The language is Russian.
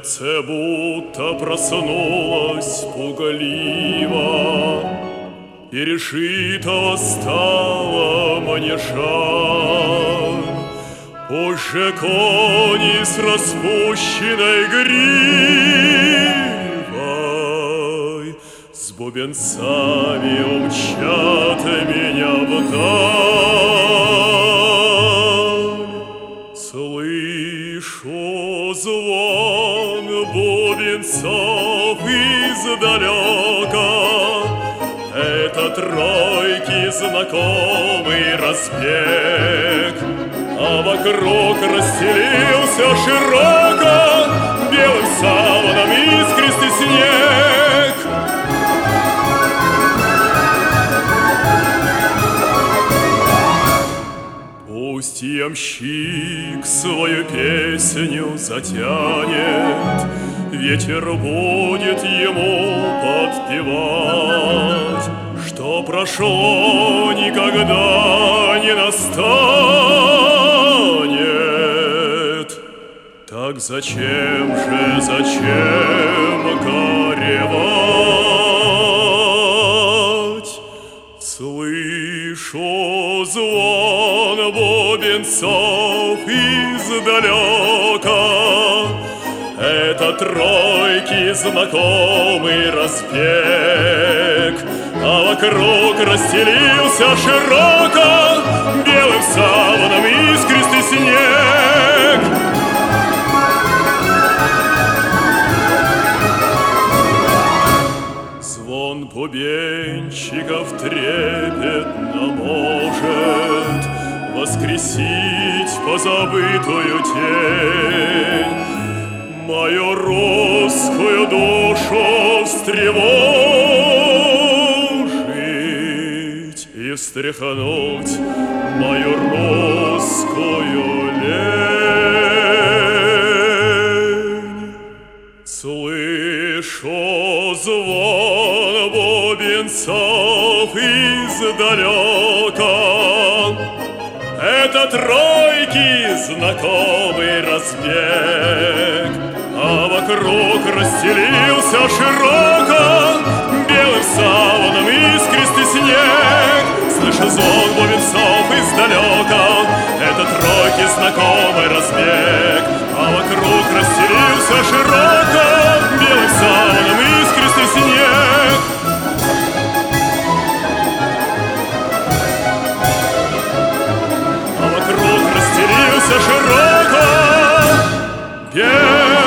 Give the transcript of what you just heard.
Сердце будто проснулось пугливо, пережитого стало мне жаль. Уже кони с распущенной гривой с бубенцами умчат меня вдаль. Слышу звон бубенцов издалека, это тройки знакомый разбег, а вокруг расстелился широко белым саваном искристый снег. Пусть ямщик свою песню затянет, ветер будет ему подпевать, что прошло никогда не настанет. Так зачем горевать? Слышу звон бубенцов издалека, это тройки знакомый разбег, а вокруг расстелился широко белым саваном искристый снег. Звон бубенчиков трепетно может воскресить позабытую тень, мою русскую душу встревожить и встряхнуть мою русскую лень. Слышу звон бубенцов издалека, это тройки знакомый разбег, а вокруг расстелился широко белым саваном искристый снег. Слышу звон бубенцов издалека, это тройки знакомый разбег, а вокруг расстелился широко белым саваном искристый снег. А вокруг расстелился широко белым